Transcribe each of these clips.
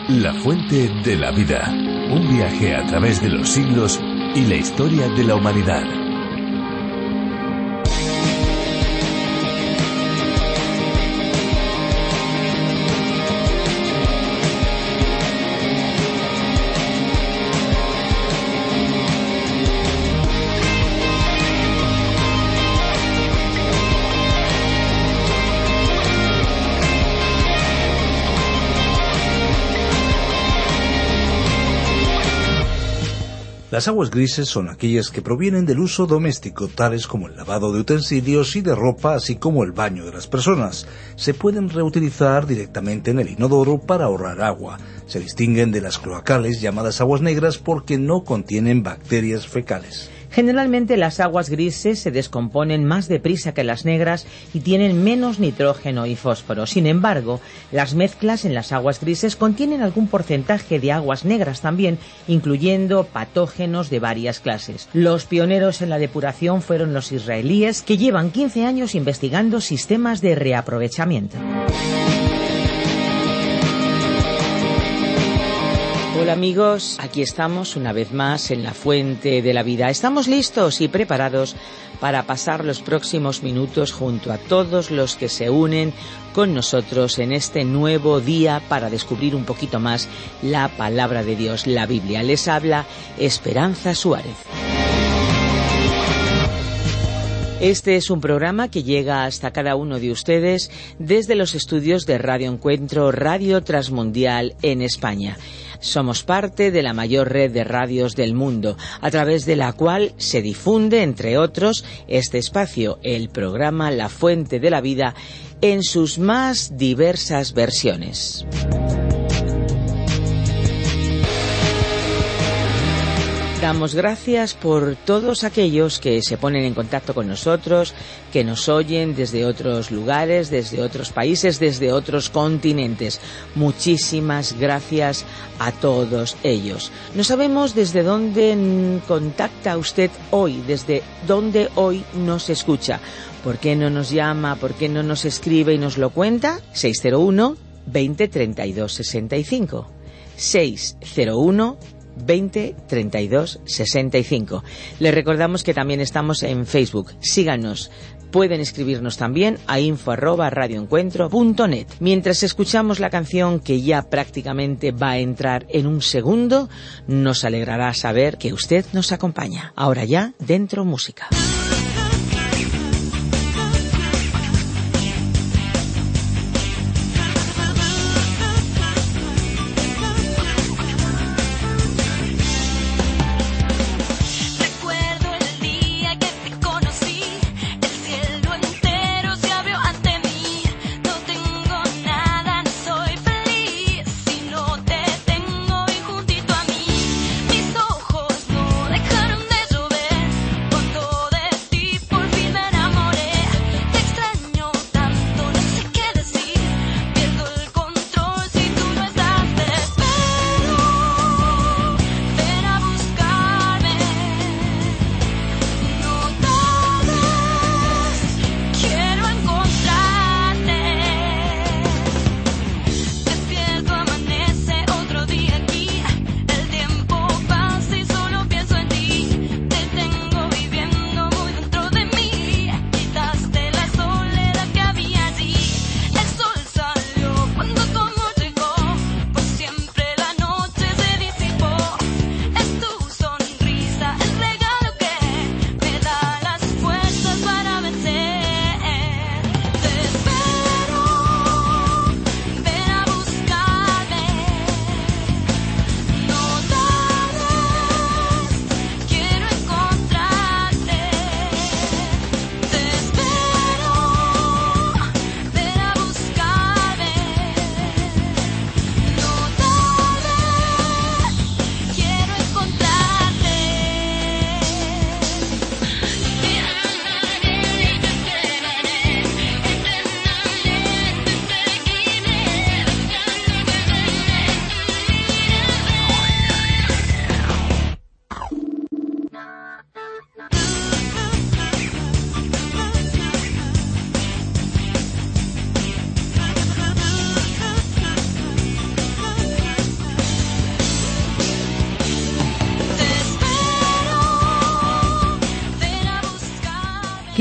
La fuente de la vida. Un viaje a través de los siglos y la historia de la humanidad. Las aguas grises son aquellas que provienen del uso doméstico, tales como el lavado de utensilios y de ropa, así como el baño de las personas. Se pueden reutilizar directamente en el inodoro para ahorrar agua. Se distinguen de las cloacales, llamadas aguas negras, porque no contienen bacterias fecales. Generalmente las aguas grises se descomponen más deprisa que las negras y tienen menos nitrógeno y fósforo. Sin embargo, las mezclas en las aguas grises contienen algún porcentaje de aguas negras también, incluyendo patógenos de varias clases. Los pioneros en la depuración fueron los israelíes, que llevan 15 años investigando sistemas de reaprovechamiento. Hola amigos, aquí estamos una vez más en la Fuente de la Vida. Estamos listos y preparados para pasar los próximos minutos junto a todos los que se unen con nosotros en este nuevo día para descubrir un poquito más la palabra de Dios, la Biblia. Les habla Esperanza Suárez. Este es un programa que llega hasta cada uno de ustedes desde los estudios de Radio Encuentro, Radio Transmundial en España. Somos parte de la mayor red de radios del mundo, a través de la cual se difunde, entre otros, este espacio, el programa La Fuente de la Vida, en sus más diversas versiones. Damos gracias por todos aquellos que se ponen en contacto con nosotros, que nos oyen desde otros lugares, desde otros países, desde otros continentes. Muchísimas gracias a todos ellos. No sabemos desde dónde contacta usted hoy, desde dónde hoy nos escucha. ¿Por qué no nos llama? ¿Por qué no nos escribe y nos lo cuenta? 601 20 32 65. 601 20 32 65. Les recordamos que también estamos en Facebook. Síganos. Pueden escribirnos también a info@radioencuentro.net. Mientras escuchamos la canción, que ya prácticamente va a entrar en un segundo, nos alegrará saber que usted nos acompaña. Ahora ya, dentro música. Mis ojos no dejaron de llover cuando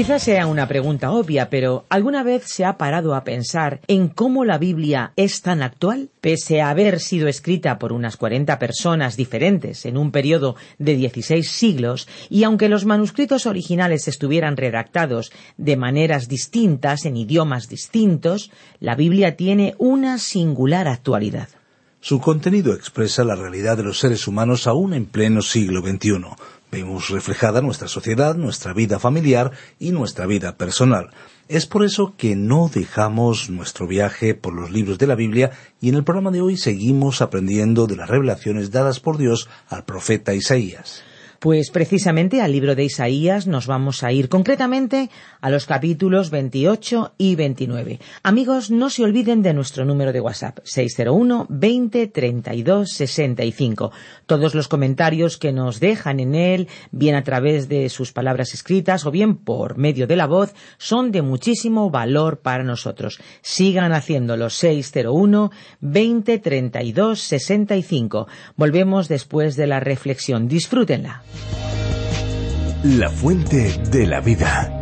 Quizás sea una pregunta obvia, pero ¿alguna vez se ha parado a pensar en cómo la Biblia es tan actual? Pese a haber sido escrita por unas 40 personas diferentes en un periodo de 16 siglos, y aunque los manuscritos originales estuvieran redactados de maneras distintas, en idiomas distintos, la Biblia tiene una singular actualidad. Su contenido expresa la realidad de los seres humanos aún en pleno siglo XXI. Vemos reflejada nuestra sociedad, nuestra vida familiar y nuestra vida personal. Es por eso que no dejamos nuestro viaje por los libros de la Biblia y en el programa de hoy seguimos aprendiendo de las revelaciones dadas por Dios al profeta Isaías. Pues precisamente al libro de Isaías nos vamos a ir, concretamente a los capítulos 28 y 29. Amigos, no se olviden de nuestro número de WhatsApp, 601 20 32 65. Todos los comentarios que nos dejan en él, bien a través de sus palabras escritas o bien por medio de la voz, son de muchísimo valor para nosotros. Sigan haciéndolo, 601 20 32 65. Volvemos después de la reflexión. Disfrútenla. La fuente de la vida.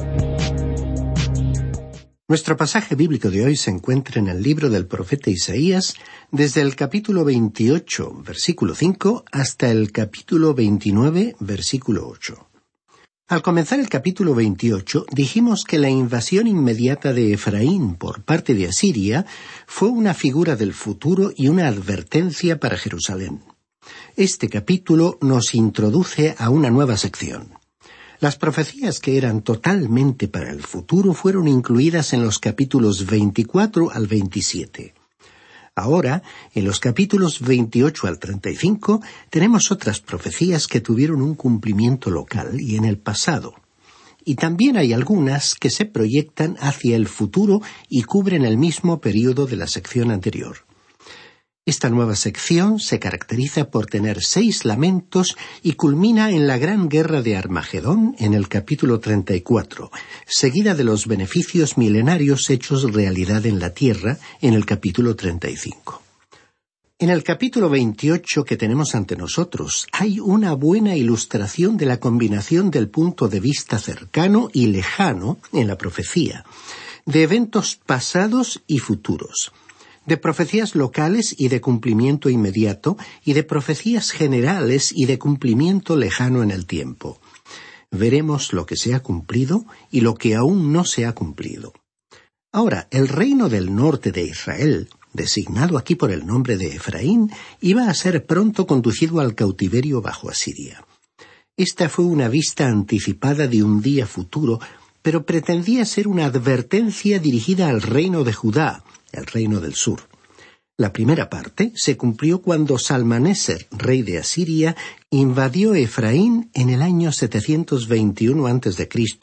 Nuestro pasaje bíblico de hoy se encuentra en el libro del profeta Isaías, desde el capítulo 28, versículo 5, hasta el capítulo 29, versículo 8. Al comenzar el capítulo 28, dijimos que la invasión inmediata de Efraín por parte de Asiria fue una figura del futuro y una advertencia para Jerusalén. Este capítulo nos introduce a una nueva sección. Las profecías que eran totalmente para el futuro fueron incluidas en los capítulos 24 al 27. Ahora, en los capítulos 28 al 35, tenemos otras profecías que tuvieron un cumplimiento local y en el pasado. Y también hay algunas que se proyectan hacia el futuro y cubren el mismo periodo de la sección anterior. Esta nueva sección se caracteriza por tener 6 lamentos y culmina en la gran guerra de Armagedón en el capítulo 34, seguida de los beneficios milenarios hechos realidad en la tierra en el capítulo 35. En el capítulo 28 que tenemos ante nosotros hay una buena ilustración de la combinación del punto de vista cercano y lejano en la profecía, de eventos pasados y futuros, de profecías locales y de cumplimiento inmediato, y de profecías generales y de cumplimiento lejano en el tiempo. Veremos lo que se ha cumplido y lo que aún no se ha cumplido. Ahora, el reino del norte de Israel, designado aquí por el nombre de Efraín, iba a ser pronto conducido al cautiverio bajo Asiria. Esta fue una vista anticipada de un día futuro, pero pretendía ser una advertencia dirigida al reino de Judá, el reino del sur. La primera parte se cumplió cuando Salmaneser, rey de Asiria, invadió Efraín en el año 721 a.C.,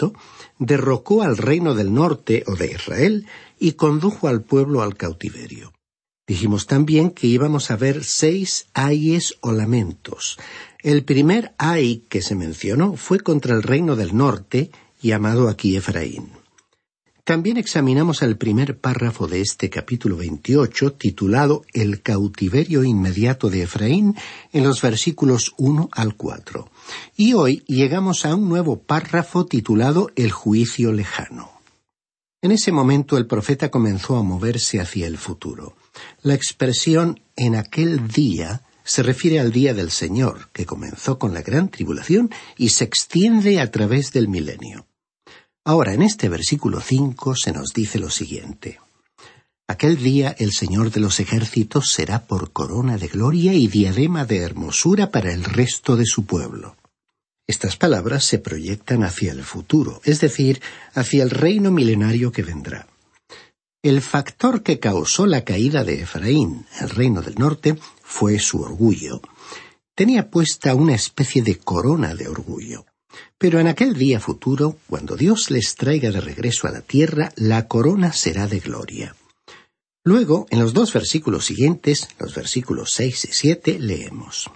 derrocó al reino del norte o de Israel y condujo al pueblo al cautiverio. Dijimos también que íbamos a ver 6 ayes o lamentos. El primer ay que se mencionó fue contra el reino del norte, llamado aquí Efraín. También examinamos el primer párrafo de este capítulo 28, titulado El cautiverio inmediato de Efraín, en los versículos 1 al 4. Y hoy llegamos a un nuevo párrafo titulado El juicio lejano. En ese momento el profeta comenzó a moverse hacia el futuro. La expresión «en aquel día» se refiere al día del Señor, que comenzó con la gran tribulación y se extiende a través del milenio. Ahora, en este versículo 5 se nos dice lo siguiente. Aquel día el Señor de los ejércitos será por corona de gloria y diadema de hermosura para el resto de su pueblo. Estas palabras se proyectan hacia el futuro, es decir, hacia el reino milenario que vendrá. El factor que causó la caída de Efraín, el reino del norte, fue su orgullo. Tenía puesta una especie de corona de orgullo. Pero en aquel día futuro, cuando Dios les traiga de regreso a la tierra, la corona será de gloria. Luego, en los 2 versículos siguientes, los versículos 6 y 7, leemos.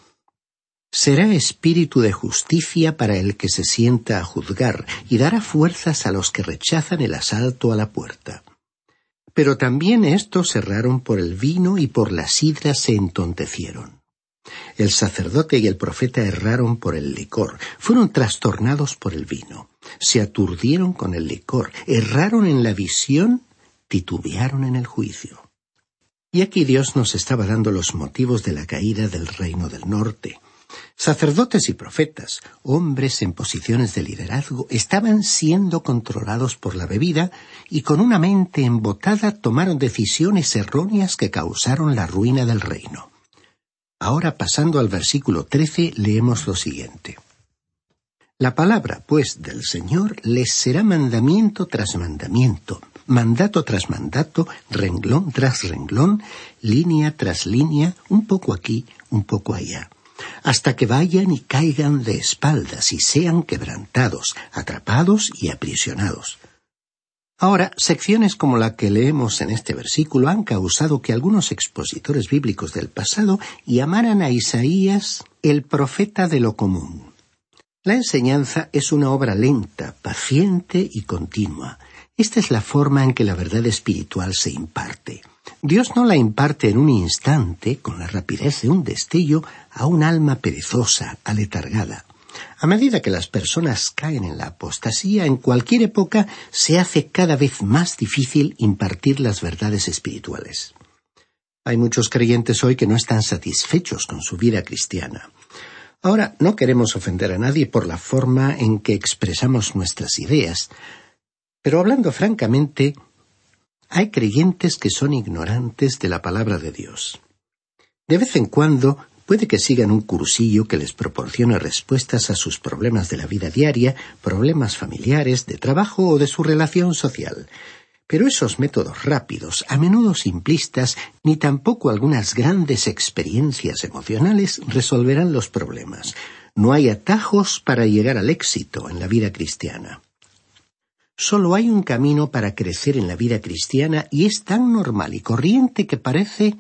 Será espíritu de justicia para el que se sienta a juzgar, y dará fuerzas a los que rechazan el asalto a la puerta. Pero también estos erraron por el vino y por la sidra se entontecieron. El sacerdote y el profeta erraron por el licor, fueron trastornados por el vino, se aturdieron con el licor, erraron en la visión, titubearon en el juicio. Y aquí Dios nos estaba dando los motivos de la caída del reino del norte. Sacerdotes y profetas, hombres en posiciones de liderazgo, estaban siendo controlados por la bebida y con una mente embotada tomaron decisiones erróneas que causaron la ruina del reino. Ahora, pasando al versículo 13, leemos lo siguiente. La palabra, pues, del Señor les será mandamiento tras mandamiento, mandato tras mandato, renglón tras renglón, línea tras línea, un poco aquí, un poco allá, hasta que vayan y caigan de espaldas y sean quebrantados, atrapados y aprisionados. Ahora, secciones como la que leemos en este versículo han causado que algunos expositores bíblicos del pasado llamaran a Isaías el profeta de lo común. La enseñanza es una obra lenta, paciente y continua. Esta es la forma en que la verdad espiritual se imparte. Dios no la imparte en un instante, con la rapidez de un destello, a un alma perezosa, aletargada. A medida que las personas caen en la apostasía, en cualquier época se hace cada vez más difícil impartir las verdades espirituales. Hay muchos creyentes hoy que no están satisfechos con su vida cristiana. Ahora, no queremos ofender a nadie por la forma en que expresamos nuestras ideas, pero hablando francamente, hay creyentes que son ignorantes de la palabra de Dios. De vez en cuando puede que sigan un cursillo que les proporcione respuestas a sus problemas de la vida diaria, problemas familiares, de trabajo o de su relación social. Pero esos métodos rápidos, a menudo simplistas, ni tampoco algunas grandes experiencias emocionales resolverán los problemas. No hay atajos para llegar al éxito en la vida cristiana. Solo hay un camino para crecer en la vida cristiana y es tan normal y corriente que parece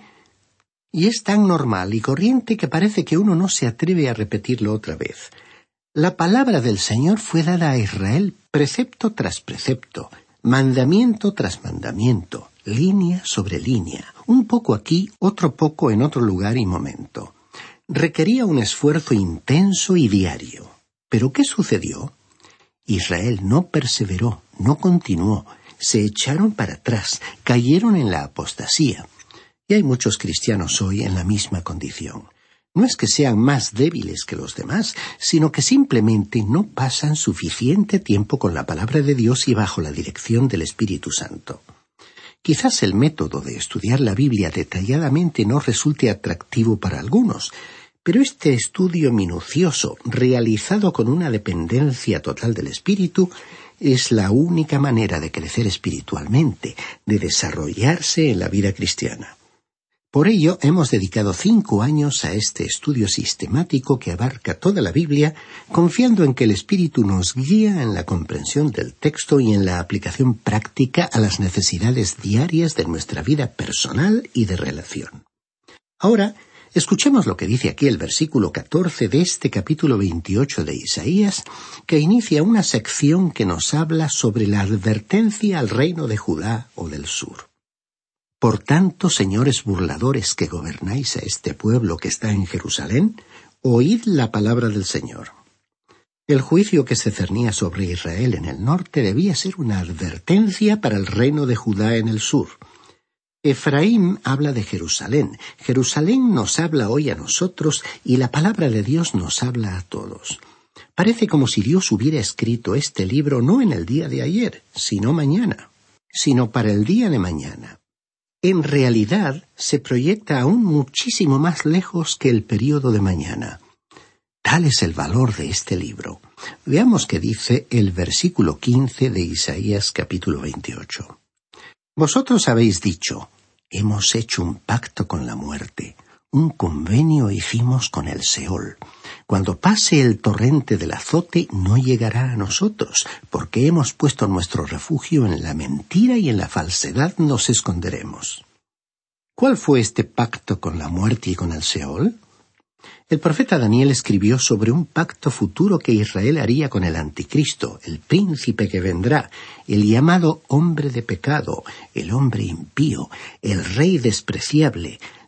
que uno no se atreve a repetirlo otra vez. La palabra del Señor fue dada a Israel precepto tras precepto, mandamiento tras mandamiento, línea sobre línea, un poco aquí, otro poco en otro lugar y momento. Requería un esfuerzo intenso y diario. ¿Pero qué sucedió? Israel no perseveró, no continuó, se echaron para atrás, cayeron en la apostasía. Y hay muchos cristianos hoy en la misma condición. No es que sean más débiles que los demás, sino que simplemente no pasan suficiente tiempo con la palabra de Dios y bajo la dirección del Espíritu Santo. Quizás el método de estudiar la Biblia detalladamente no resulte atractivo para algunos, pero este estudio minucioso, realizado con una dependencia total del Espíritu, es la única manera de crecer espiritualmente, de desarrollarse en la vida cristiana. Por ello, hemos dedicado 5 años a este estudio sistemático que abarca toda la Biblia, confiando en que el Espíritu nos guía en la comprensión del texto y en la aplicación práctica a las necesidades diarias de nuestra vida personal y de relación. Ahora, escuchemos lo que dice aquí el versículo 14 de este capítulo 28 de Isaías, que inicia una sección que nos habla sobre la advertencia al reino de Judá o del sur. Por tanto, señores burladores que gobernáis a este pueblo que está en Jerusalén, oíd la palabra del Señor. El juicio que se cernía sobre Israel en el norte debía ser una advertencia para el reino de Judá en el sur. Efraín habla de Jerusalén. Jerusalén nos habla hoy a nosotros y la palabra de Dios nos habla a todos. Parece como si Dios hubiera escrito este libro no en el día de ayer, sino mañana, sino para el día de mañana. En realidad, se proyecta aún muchísimo más lejos que el período de mañana. Tal es el valor de este libro. Veamos qué dice el versículo 15 de Isaías capítulo 28. Vosotros habéis dicho, hemos hecho un pacto con la muerte, un convenio hicimos con el Seol. Cuando pase el torrente del azote no llegará a nosotros, porque hemos puesto nuestro refugio en la mentira y en la falsedad nos esconderemos. ¿Cuál fue este pacto con la muerte y con el Seol? El profeta Daniel escribió sobre un pacto futuro que Israel haría con el anticristo, el príncipe que vendrá, el llamado hombre de pecado, el hombre impío, el rey despreciable,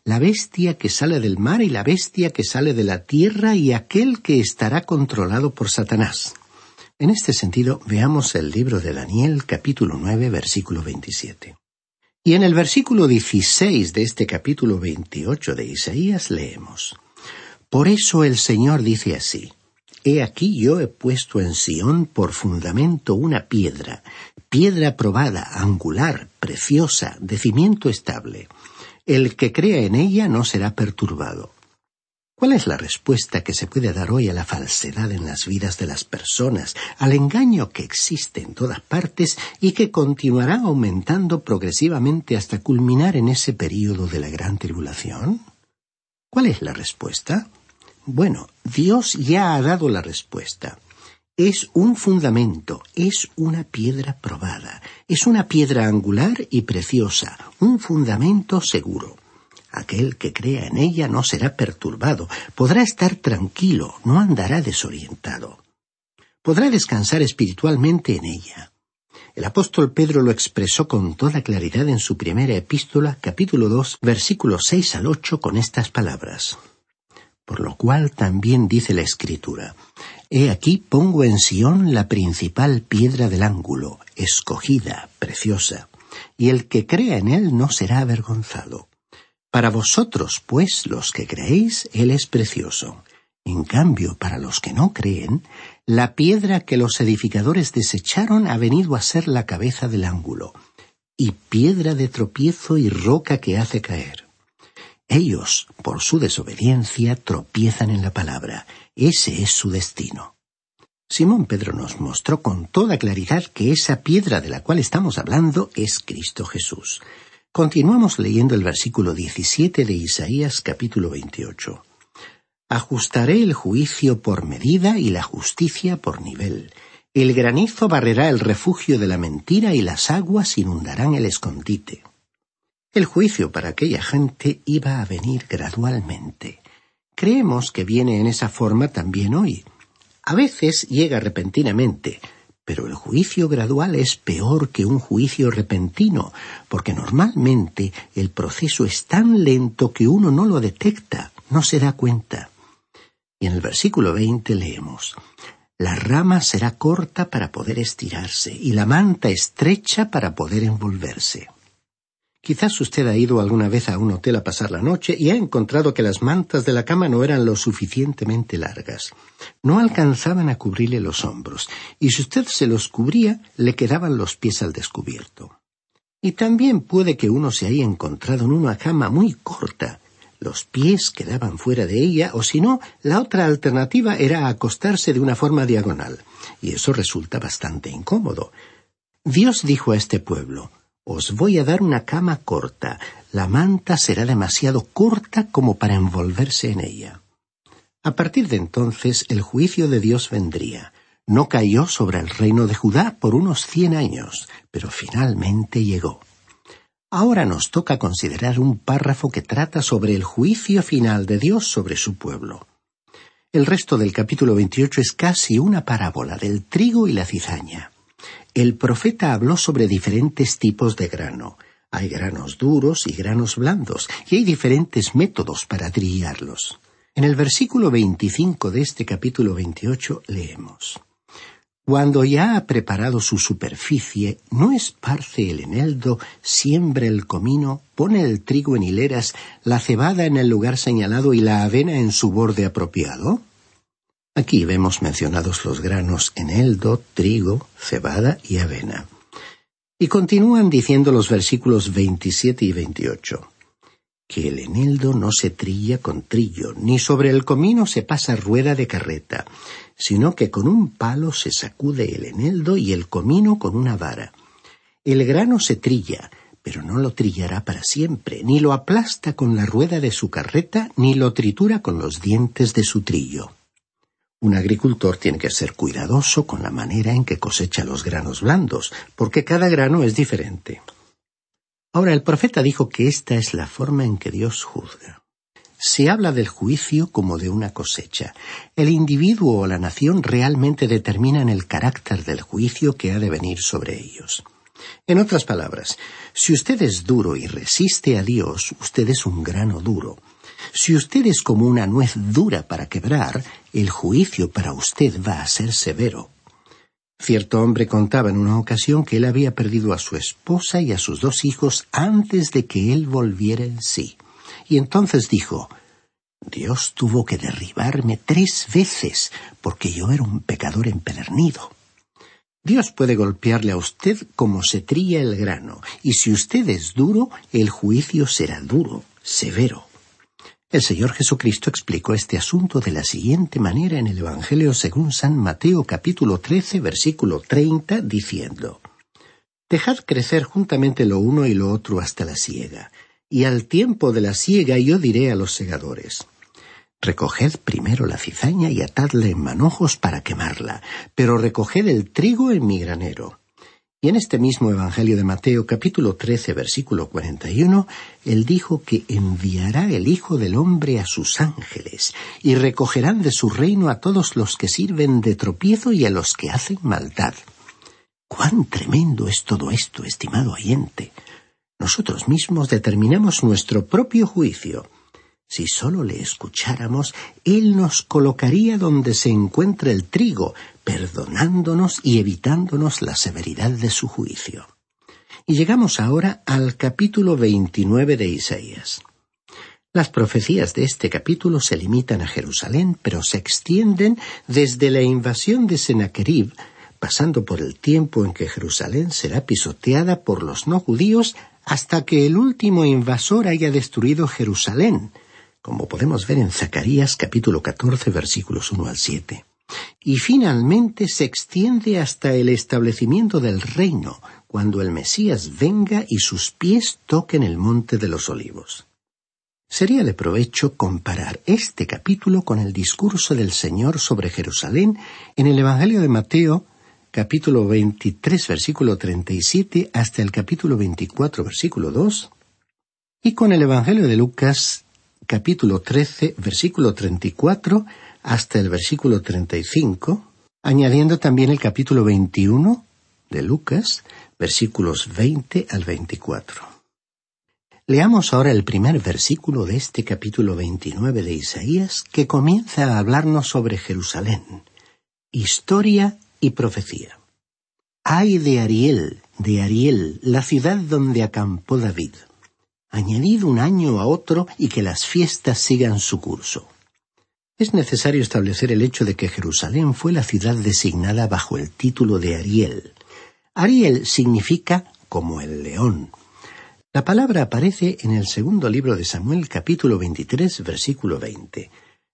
la bestia que sale del mar y la bestia que sale de la tierra y aquel que estará controlado por Satanás. En este sentido, veamos el libro de Daniel, capítulo 9, versículo 27. Y en el versículo 16 de este capítulo 28 de Isaías leemos: Por eso el Señor dice así: He aquí yo he puesto en Sión por fundamento una piedra, piedra probada, angular, preciosa, de cimiento estable. El que crea en ella no será perturbado. ¿Cuál es la respuesta que se puede dar hoy a la falsedad en las vidas de las personas, al engaño que existe en todas partes y que continuará aumentando progresivamente hasta culminar en ese período de la gran tribulación? ¿Cuál es la respuesta? Bueno, Dios ya ha dado la respuesta. Es un fundamento, es una piedra probada, es una piedra angular y preciosa, un fundamento seguro. Aquel que crea en ella no será perturbado, podrá estar tranquilo, no andará desorientado. Podrá descansar espiritualmente en ella. El apóstol Pedro lo expresó con toda claridad en su primera epístola, capítulo 2, versículos 6 al 8, con estas palabras: Por lo cual también dice la Escritura: He aquí pongo en Sión la principal piedra del ángulo, escogida, preciosa, y el que crea en él no será avergonzado. Para vosotros, pues, los que creéis, él es precioso. En cambio, para los que no creen, la piedra que los edificadores desecharon ha venido a ser la cabeza del ángulo, y piedra de tropiezo y roca que hace caer. Ellos, por su desobediencia, tropiezan en la palabra. Ese es su destino. Simón Pedro nos mostró con toda claridad que esa piedra de la cual estamos hablando es Cristo Jesús. Continuamos leyendo el versículo 17 de Isaías capítulo 28. Ajustaré el juicio por medida y la justicia por nivel. El granizo barrerá el refugio de la mentira y las aguas inundarán el escondite. El juicio para aquella gente iba a venir gradualmente. Creemos que viene en esa forma también hoy. A veces llega repentinamente, pero el juicio gradual es peor que un juicio repentino, porque normalmente el proceso es tan lento que uno no lo detecta, no se da cuenta. Y en el versículo 20 leemos: La rama será corta para poder estirarse, y la manta estrecha para poder envolverse. Quizás usted ha ido alguna vez a un hotel a pasar la noche y ha encontrado que las mantas de la cama no eran lo suficientemente largas. No alcanzaban a cubrirle los hombros, y si usted se los cubría, le quedaban los pies al descubierto. Y también puede que uno se haya encontrado en una cama muy corta. Los pies quedaban fuera de ella, o si no, la otra alternativa era acostarse de una forma diagonal, y eso resulta bastante incómodo. Dios dijo a este pueblo: Os voy a dar una cama corta. La manta será demasiado corta como para envolverse en ella. A partir de entonces, el juicio de Dios vendría. No cayó sobre el reino de Judá por unos 100 años, pero finalmente llegó. Ahora nos toca considerar un párrafo que trata sobre el juicio final de Dios sobre su pueblo. El resto del capítulo 28 es casi una parábola del trigo y la cizaña. El profeta habló sobre diferentes tipos de grano. Hay granos duros y granos blandos, y hay diferentes métodos para trillarlos. En el versículo 25 de este capítulo 28 leemos: Cuando ya ha preparado su superficie, no esparce el eneldo, siembra el comino, pone el trigo en hileras, la cebada en el lugar señalado y la avena en su borde apropiado. Aquí vemos mencionados los granos eneldo, trigo, cebada y avena. Y continúan diciendo los versículos 27 y 28. Que el eneldo no se trilla con trillo, ni sobre el comino se pasa rueda de carreta, sino que con un palo se sacude el eneldo y el comino con una vara. El grano se trilla, pero no lo trillará para siempre, ni lo aplasta con la rueda de su carreta, ni lo tritura con los dientes de su trillo. Un agricultor tiene que ser cuidadoso con la manera en que cosecha los granos blandos, porque cada grano es diferente. Ahora, el profeta dijo que esta es la forma en que Dios juzga. Se habla del juicio como de una cosecha. El individuo o la nación realmente determinan el carácter del juicio que ha de venir sobre ellos. En otras palabras, Si usted es duro y resiste a Dios, usted es un grano duro. Si usted es como una nuez dura para quebrar, el juicio para usted va a ser severo. Cierto hombre contaba en una ocasión que él había perdido a su esposa y a sus 2 hijos antes de que él volviera en sí. Y entonces dijo: Dios tuvo que derribarme 3 veces porque yo era un pecador empedernido. Dios puede golpearle a usted como se trilla el grano, y si usted es duro, el juicio será duro, severo. El Señor Jesucristo explicó este asunto de la siguiente manera en el Evangelio según San Mateo capítulo 13, versículo 30, diciendo: Dejad crecer juntamente lo uno y lo otro hasta la siega, y al tiempo de la siega yo diré a los segadores: Recoged primero la cizaña y atadla en manojos para quemarla, pero recoged el trigo en mi granero. Y en este mismo Evangelio de Mateo, capítulo 13, versículo 41, él dijo que enviará el Hijo del Hombre a sus ángeles, y recogerán de su reino a todos los que sirven de tropiezo y a los que hacen maldad. ¡Cuán tremendo es todo esto, estimado oyente! Nosotros mismos determinamos nuestro propio juicio. Si solo le escucháramos, él nos colocaría donde se encuentra el trigo, perdonándonos y evitándonos la severidad de su juicio. Y llegamos ahora al capítulo 29 de Isaías. Las profecías de este capítulo se limitan a Jerusalén, pero se extienden desde la invasión de Sennacherib, pasando por el tiempo en que Jerusalén será pisoteada por los no judíos, hasta que el último invasor haya destruido Jerusalén, como podemos ver en Zacarías capítulo 14, versículos 1 al 7. Y finalmente se extiende hasta el establecimiento del reino, cuando el Mesías venga y sus pies toquen el monte de los olivos. Sería de provecho comparar este capítulo con el discurso del Señor sobre Jerusalén en el Evangelio de Mateo, capítulo 23, versículo 37, hasta el capítulo 24, versículo 2, y con el Evangelio de Lucas, capítulo 13, versículo 34, hasta el versículo 35, añadiendo también el capítulo 21 de Lucas, versículos 20 al 24. Leamos ahora el primer versículo de este capítulo 29 de Isaías, que comienza a hablarnos sobre Jerusalén, historia y profecía. ¡Ay de Ariel, la ciudad donde acampó David! Añadid un año a otro y que las fiestas sigan su curso. Es necesario establecer el hecho de que Jerusalén fue la ciudad designada bajo el título de Ariel. Ariel significa como el león. La palabra aparece en el segundo libro de Samuel, capítulo 23, versículo 20.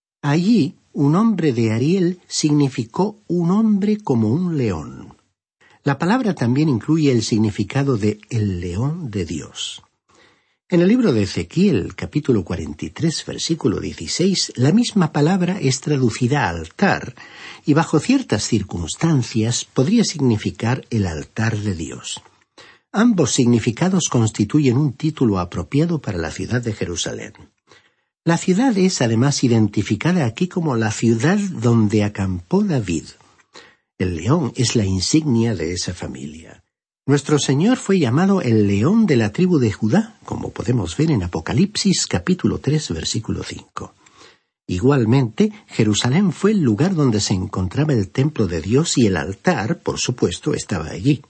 Allí, un hombre de Ariel significó un hombre como un león. La palabra también incluye el significado de el león de Dios. En el libro de Ezequiel, capítulo 43, versículo 16, la misma palabra es traducida altar, y bajo ciertas circunstancias podría significar el altar de Dios. Ambos significados constituyen un título apropiado para la ciudad de Jerusalén. La ciudad es además identificada aquí como la ciudad donde acampó David. El león es la insignia de esa familia. Nuestro Señor fue llamado el león de la tribu de Judá, como podemos ver en Apocalipsis capítulo 3, versículo 5. Igualmente, Jerusalén fue el lugar donde se encontraba el templo de Dios y el altar, por supuesto, estaba allí.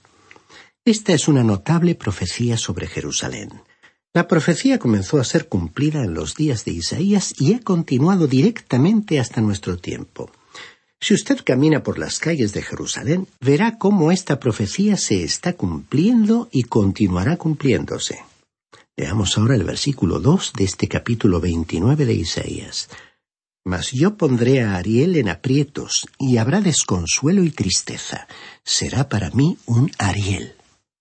Esta es una notable profecía sobre Jerusalén. La profecía comenzó a ser cumplida en los días de Isaías y ha continuado directamente hasta nuestro tiempo. Si usted camina por las calles de Jerusalén, verá cómo esta profecía se está cumpliendo y continuará cumpliéndose. Leamos ahora el versículo 2 de este capítulo 29 de Isaías. Mas yo pondré a Ariel en aprietos, y habrá desconsuelo y tristeza. Será para mí un Ariel.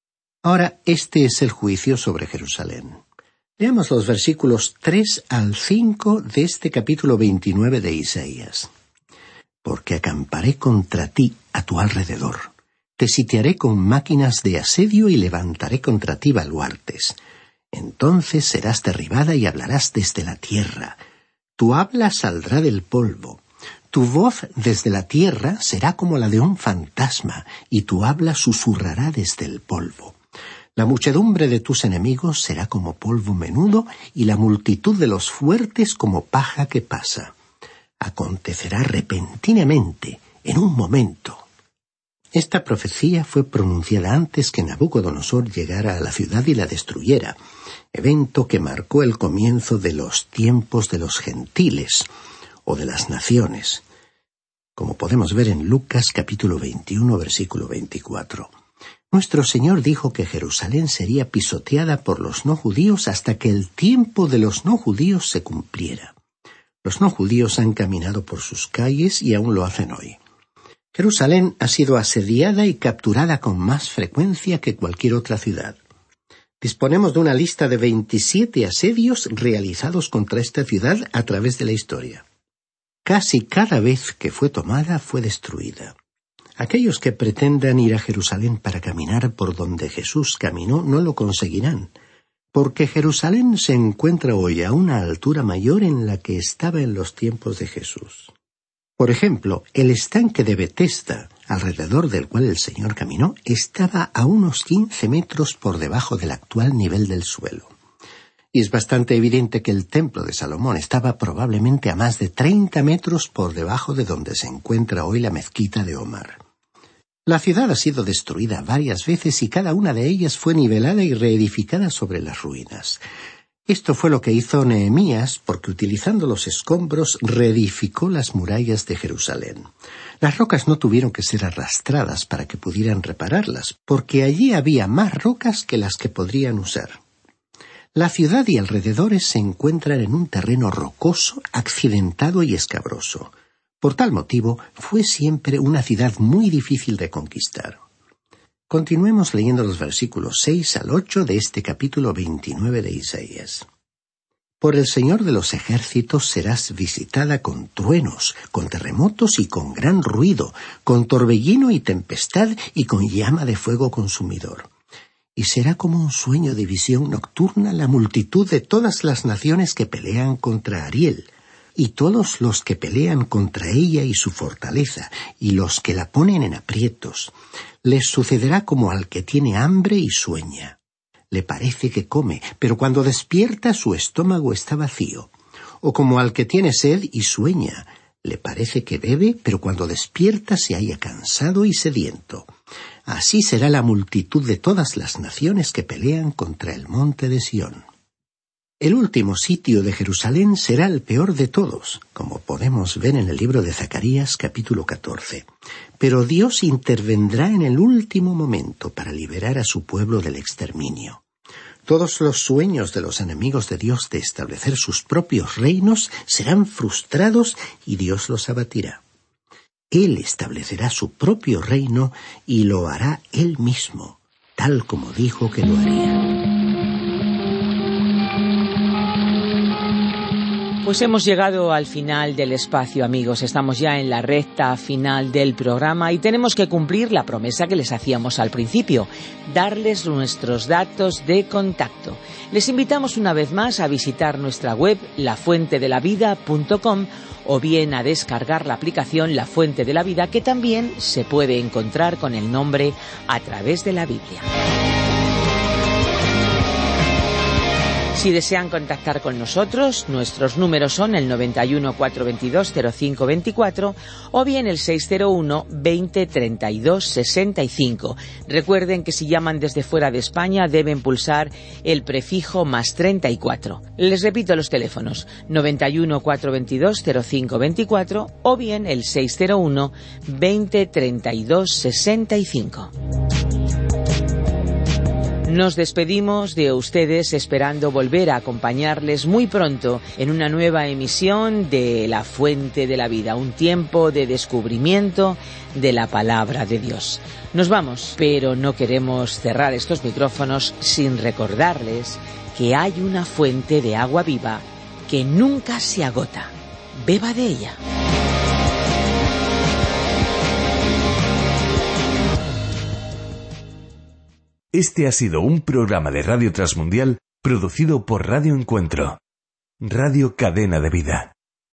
Ahora, este es el juicio sobre Jerusalén. Leamos los versículos 3 al 5 de este capítulo 29 de Isaías. Porque acamparé contra ti a tu alrededor. Te sitiaré con máquinas de asedio y levantaré contra ti baluartes. Entonces serás derribada y hablarás desde la tierra. Tu habla saldrá del polvo. Tu voz desde la tierra será como la de un fantasma, y tu habla susurrará desde el polvo. La muchedumbre de tus enemigos será como polvo menudo y la multitud de los fuertes como paja que pasa. Acontecerá repentinamente, en un momento. Esta profecía fue pronunciada antes que Nabucodonosor llegara a la ciudad y la destruyera, evento que marcó el comienzo de los tiempos de los gentiles o de las naciones, como podemos ver en Lucas capítulo 21, versículo 24. Nuestro Señor dijo que Jerusalén sería pisoteada por los no judíos hasta que el tiempo de los no judíos se cumpliera. Los no judíos han caminado por sus calles y aún lo hacen hoy. Jerusalén ha sido asediada y capturada con más frecuencia que cualquier otra ciudad. Disponemos de una lista de 27 asedios realizados contra esta ciudad a través de la historia. Casi cada vez que fue tomada fue destruida. Aquellos que pretendan ir a Jerusalén para caminar por donde Jesús caminó no lo conseguirán, porque Jerusalén se encuentra hoy a una altura mayor en la que estaba en los tiempos de Jesús. Por ejemplo, el estanque de Betesda, alrededor del cual el Señor caminó, estaba a unos 15 metros por debajo del actual nivel del suelo. Y es bastante evidente que el templo de Salomón estaba probablemente a más de 30 metros por debajo de donde se encuentra hoy la mezquita de Omar. La ciudad ha sido destruida varias veces y cada una de ellas fue nivelada y reedificada sobre las ruinas. Esto fue lo que hizo Nehemías, porque utilizando los escombros reedificó las murallas de Jerusalén. Las rocas no tuvieron que ser arrastradas para que pudieran repararlas, porque allí había más rocas que las que podrían usar. La ciudad y alrededores se encuentran en un terreno rocoso, accidentado y escabroso. Por tal motivo, fue siempre una ciudad muy difícil de conquistar. Continuemos leyendo los versículos 6 al 8 de este capítulo 29 de Isaías. Por el Señor de los ejércitos serás visitada con truenos, con terremotos y con gran ruido, con torbellino y tempestad y con llama de fuego consumidor. Y será como un sueño de visión nocturna la multitud de todas las naciones que pelean contra Ariel, y todos los que pelean contra ella y su fortaleza, y los que la ponen en aprietos. Les sucederá como al que tiene hambre y sueña. Le parece que come, pero cuando despierta su estómago está vacío. O como al que tiene sed y sueña. Le parece que bebe, pero cuando despierta se halla cansado y sediento. Así será la multitud de todas las naciones que pelean contra el monte de Sión. El último sitio de Jerusalén será el peor de todos, como podemos ver en el libro de Zacarías capítulo 14. Pero Dios intervendrá en el último momento para liberar a su pueblo del exterminio. Todos los sueños de los enemigos de Dios de establecer sus propios reinos serán frustrados y Dios los abatirá. Él establecerá su propio reino y lo hará Él mismo, tal como dijo que lo haría. Pues hemos llegado al final del espacio, amigos. Estamos ya en la recta final del programa y tenemos que cumplir la promesa que les hacíamos al principio, darles nuestros datos de contacto. Les invitamos una vez más a visitar nuestra web lafuentedelavida.com o bien a descargar la aplicación La Fuente de la Vida, que también se puede encontrar con el nombre A Través de la Biblia. Si desean contactar con nosotros, nuestros números son el 91 422 0524 o bien el 601 20 32 65. Recuerden que si llaman desde fuera de España deben pulsar el prefijo más 34. Les repito los teléfonos: 91 422 0524 o bien el 601 20 32 65. Nos despedimos de ustedes esperando volver a acompañarles muy pronto en una nueva emisión de La Fuente de la Vida, un tiempo de descubrimiento de la Palabra de Dios. Nos vamos, pero no queremos cerrar estos micrófonos sin recordarles que hay una fuente de agua viva que nunca se agota. Beba de ella. Este ha sido un programa de Radio Transmundial producido por Radio Encuentro, Radio Cadena de Vida.